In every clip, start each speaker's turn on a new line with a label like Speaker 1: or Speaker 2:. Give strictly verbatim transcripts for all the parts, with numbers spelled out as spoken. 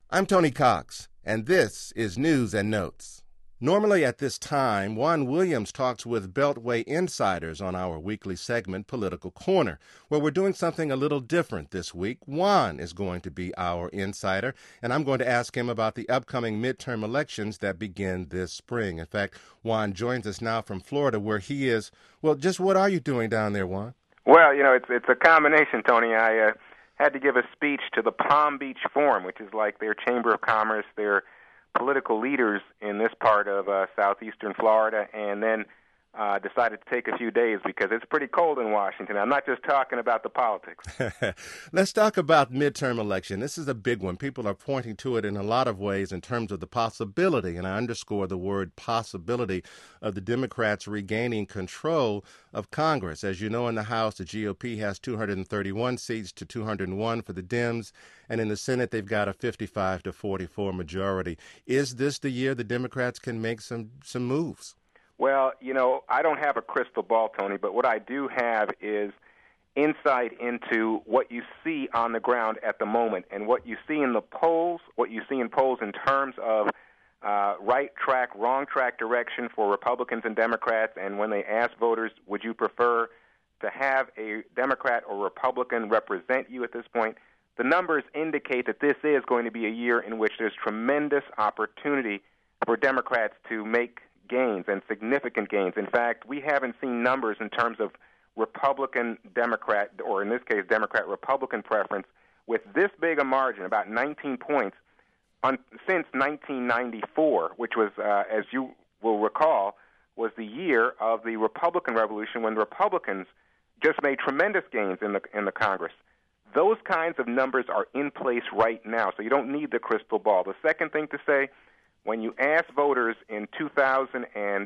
Speaker 1: I'm Tony Cox, and this is News and Notes. Normally at this time, Juan Williams talks with Beltway insiders on our weekly segment, Political Corner, where we're doing something a little different this week. Juan is going to be our insider, and I'm going to ask him about the upcoming midterm elections that begin this spring. In fact, Juan joins us now from Florida, where he is. Well, just what are you doing down there, Juan?
Speaker 2: Well, you know, it's it's a combination, Tony. I uh, had to give a speech to the Palm Beach Forum, which is like their Chamber of Commerce, their political leaders in this part of uh, southeastern Florida, and then uh, decided to take a few days because it's pretty cold in Washington. I'm not just talking about the politics.
Speaker 1: Let's talk about midterm election. This is a big one. People are pointing to it in a lot of ways in terms of the possibility, and I underscore the word possibility, of the Democrats regaining control of Congress. As you know, in the House, the G O P has two hundred thirty-one seats to two hundred one for the Dems, and in the Senate, they've got a fifty-five to forty-four majority. Is this the year the Democrats can make some, some moves?
Speaker 2: Well, you know, I don't have a crystal ball, Tony, but what I do have is insight into what you see on the ground at the moment. And what you see in the polls, what you see in polls in terms of uh, right track, wrong track direction for Republicans and Democrats, and when they ask voters, would you prefer to have a Democrat or Republican represent you at this point, the numbers indicate that this is going to be a year in which there's tremendous opportunity for Democrats to make gains and significant gains. In fact, we haven't seen numbers in terms of Republican-Democrat, or in this case, Democrat-Republican preference, with this big a margin, about nineteen points, on, since nineteen ninety-four, which was, uh, as you will recall, was the year of the Republican Revolution when the Republicans just made tremendous gains in the in the Congress. Those kinds of numbers are in place right now, so you don't need the crystal ball. The second thing to say, when you ask voters in two thousand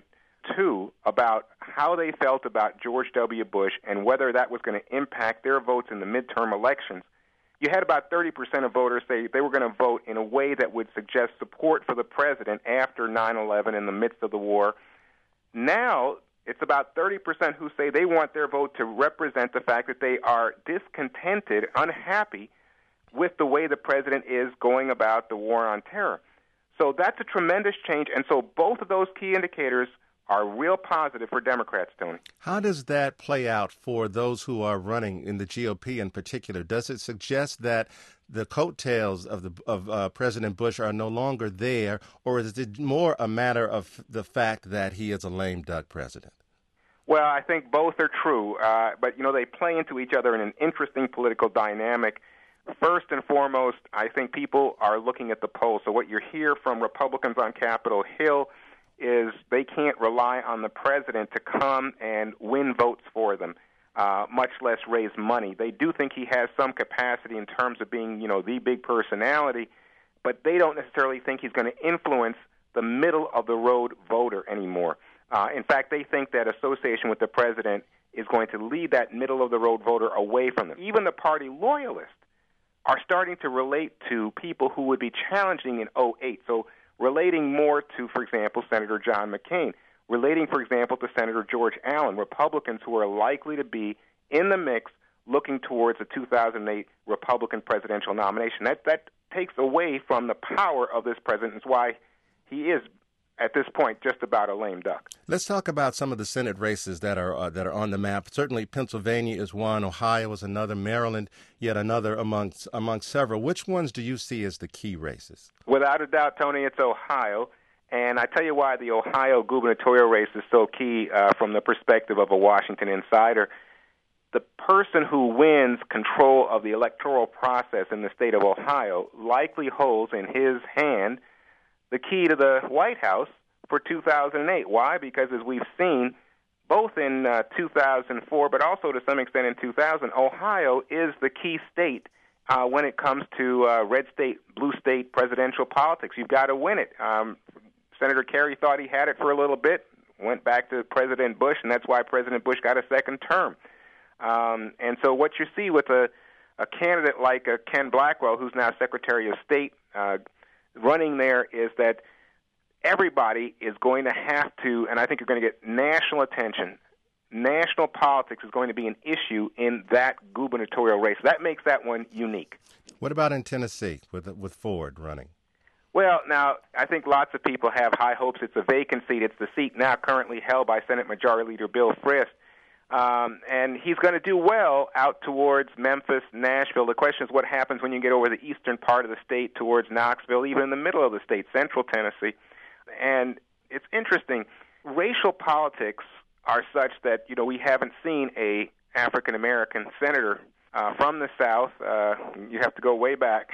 Speaker 2: two about how they felt about George W. Bush and whether that was going to impact their votes in the midterm elections, you had about thirty percent of voters say they were going to vote in a way that would suggest support for the president after nine eleven in the midst of the war. Now, it's about thirty percent who say they want their vote to represent the fact that they are discontented, unhappy with the way the president is going about the war on terror. So that's a tremendous change, and so both of those key indicators are real positive for Democrats, Tony.
Speaker 1: How does that play out for those who are running in the G O P in particular? Does it suggest that the coattails of the of uh, President Bush are no longer there, or is it more a matter of the fact that he is a lame duck president?
Speaker 2: Well, I think both are true, uh, but, you know, they play into each other in an interesting political dynamic. First and foremost, I think people are looking at the polls. So what you hear from Republicans on Capitol Hill is they can't rely on the president to come and win votes for them, uh, much less raise money. They do think he has some capacity in terms of being, you know, the big personality, but they don't necessarily think he's going to influence the middle-of-the-road voter anymore. Uh, in fact, they think that association with the president is going to lead that middle-of-the-road voter away from them. Even the party loyalists are starting to relate to people who would be challenging in oh eight. So relating more to, for example, Senator John McCain, relating, for example, to Senator George Allen, Republicans who are likely to be in the mix looking towards a two thousand eight Republican presidential nomination. That that takes away from the power of this president. It's why he is, at this point, just about a lame duck.
Speaker 1: Let's talk about some of the Senate races that are uh, that are on the map. Certainly, Pennsylvania is one, Ohio is another, Maryland yet another amongst amongst several. Which ones do you see as the key races?
Speaker 2: Without a doubt, Tony, it's Ohio. And I tell you why the Ohio gubernatorial race is so key uh, from the perspective of a Washington insider. The person who wins control of the electoral process in the state of Ohio likely holds in his hand the key to the White House for two thousand eight. Why? Because as we've seen, both in uh, two thousand four, but also to some extent in two thousand, Ohio is the key state uh, when it comes to uh, red state, blue state presidential politics. You've got to win it. Um, Senator Kerry thought he had it for a little bit, went back to President Bush, and that's why President Bush got a second term. Um, and so what you see with a, a candidate like uh, Ken Blackwell, who's now Secretary of State, uh, running there, is that everybody is going to have to, and I think you're going to get national attention. National politics is going to be an issue in that gubernatorial race. That makes that one unique.
Speaker 1: What about in Tennessee with with Ford running?
Speaker 2: Well, now, I think lots of people have high hopes. It's a vacant seat. It's the seat now currently held by Senate Majority Leader Bill Frist. Um, and he's going to do well out towards Memphis, Nashville. The question is what happens when you get over the eastern part of the state towards Knoxville, even in the middle of the state, central Tennessee. And it's interesting. Racial politics are such that, you know, we haven't seen a African-American senator uh, from the South. Uh, you have to go way back.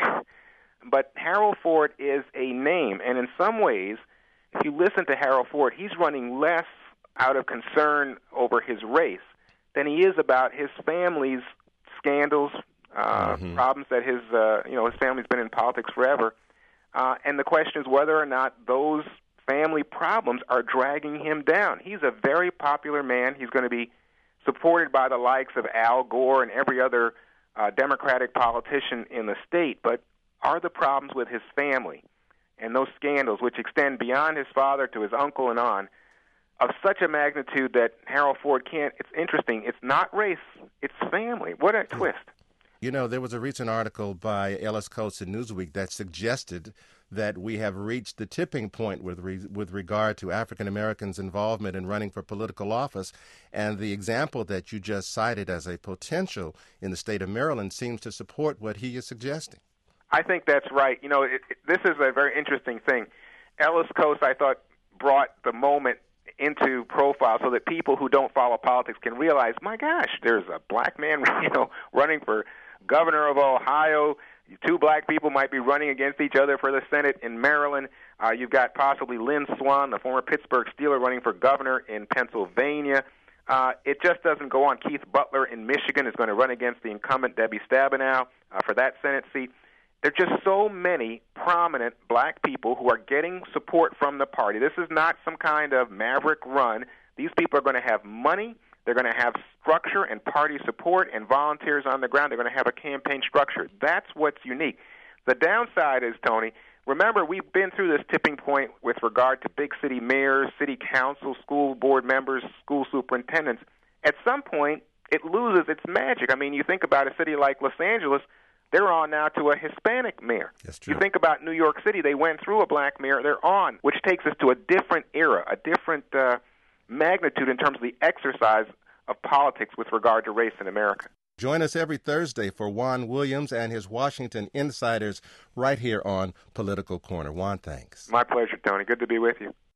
Speaker 2: But Harold Ford is a name, and in some ways, if you listen to Harold Ford, he's running less out of concern over his race than he is about his family's scandals, uh, mm-hmm. problems that his, uh, you know, his family's been in politics forever. Uh, and the question is whether or not those family problems are dragging him down. He's a very popular man. He's going to be supported by the likes of Al Gore and every other uh, Democratic politician in the state. But are the problems with his family and those scandals, which extend beyond his father to his uncle and on, of such a magnitude that Harold Ford can't? It's interesting. It's not race. It's family. What a twist.
Speaker 1: You know, there was a recent article by Ellis Coates in Newsweek that suggested that we have reached the tipping point with re- with regard to African Americans' involvement in running for political office, and the example that you just cited as a potential in the state of Maryland seems to support what he is suggesting.
Speaker 2: I think that's right. You know, it, it, this is a very interesting thing. Ellis Coates, I thought, brought the moment into profile so that people who don't follow politics can realize, my gosh, there's a black man, you know, running for governor of Ohio. Two black people might be running against each other for the Senate in Maryland. Uh, you've got possibly Lynn Swann, the former Pittsburgh Steeler, running for governor in Pennsylvania. Uh, it just doesn't go on. Keith Butler in Michigan is going to run against the incumbent Debbie Stabenow uh, for that Senate seat. There are just so many prominent black people who are getting support from the party. This is not some kind of maverick run. These people are going to have money. They're going to have structure and party support and volunteers on the ground. They're going to have a campaign structure. That's what's unique. The downside is, Tony, remember, we've been through this tipping point with regard to big city mayors, city council, school board members, school superintendents. At some point, it loses its magic. I mean, you think about a city like Los Angeles, they're on now to a Hispanic mayor.
Speaker 1: That's true.
Speaker 2: You think about New York City, they went through a black mayor, they're on, which takes us to a different era, a different uh, magnitude in terms of the exercise of politics with regard to race in America.
Speaker 1: Join us every Thursday for Juan Williams and his Washington Insiders right here on Political Corner. Juan, thanks.
Speaker 2: My pleasure, Tony. Good to be with you.